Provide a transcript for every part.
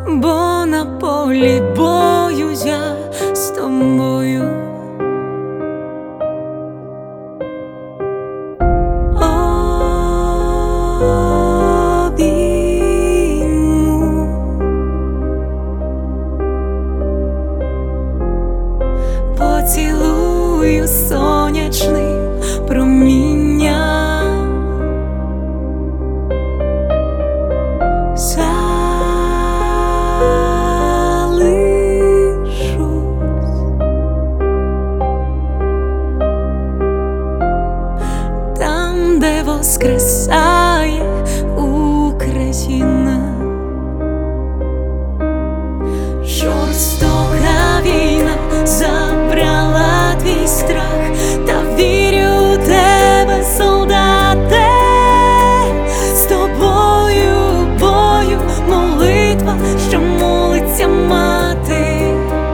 бо на полі бою я з тобою. Обійму, поцілую сонячним промінням, залишусь там, де воскресає Україна. Жорстока війна забрала твій страх, та вірю в тебе, солдате. З тобою бою молитва, що молиться мати.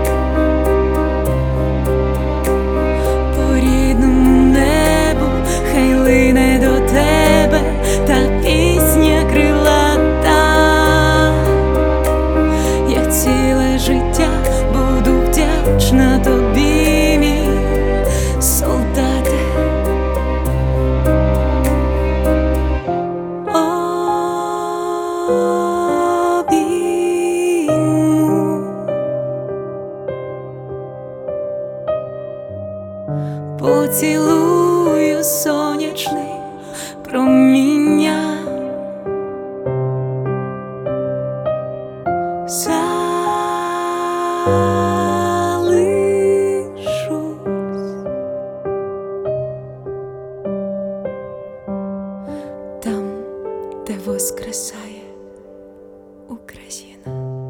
По рідному небу хай лине до тебе та пісня крилата. Я ціле життя буду вдячна тобі, мій солдате. Обійму, поцілую сонячним промінням, залишусь там, де воскресає Україна.